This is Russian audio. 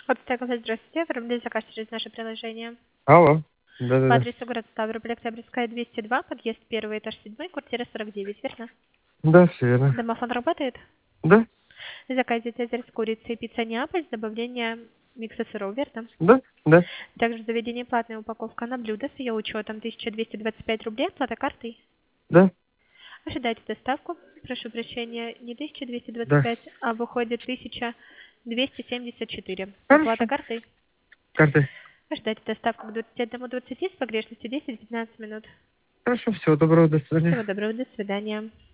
Вот так, здравствуйте. Оформляйте заказ через наше приложение. Алло. По Да-да-да. адресу город Ставрополь, Октябрьская, 202, подъезд 1, этаж 7, квартира 49, верно? Да, все верно. Домофон работает? Да, В заказе цезарь с курицей, пицца Неаполь с добавлением микса сыров, верно? да, да, Также в заведении платная упаковка на блюдо с ее учетом 1225 рублей, оплата картой. да, Ожидайте доставку. Прошу прощения, не да. 1225, а выходит 1274. Оплата Хорошо. картой. Карты. Ожидайте доставку к 21:20 с погрешностью 10-15 минут. Хорошо, всего доброго, до свидания. Всего доброго, до свидания.